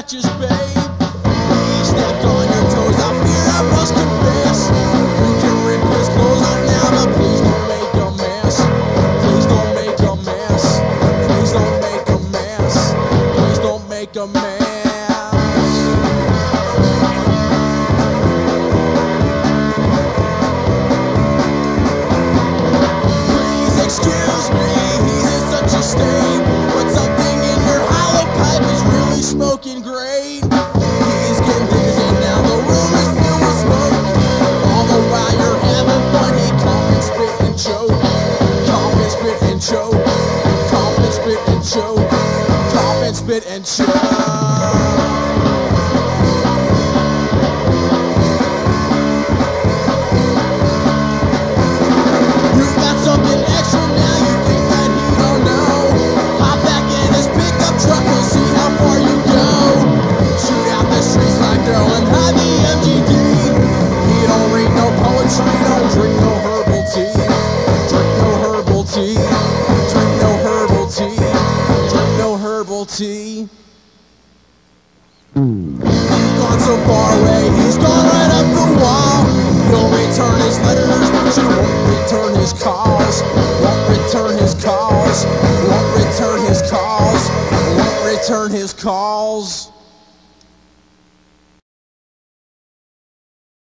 scratches, babe. He stepped on your toes, I fear I must confess. We can rip his clothes off now, but please don't make a mess. Please don't make a mess. Please don't make a mess. Please don't make a mess. Excuse me, he's in such a state, but something in your hollow pipe is really smoking great. He's getting dizzy now, the room is filled with smoke. All the while you're having fun, he cough and spit and choke. Cough and spit and choke. Cough and spit and choke. Cough and spit and choke.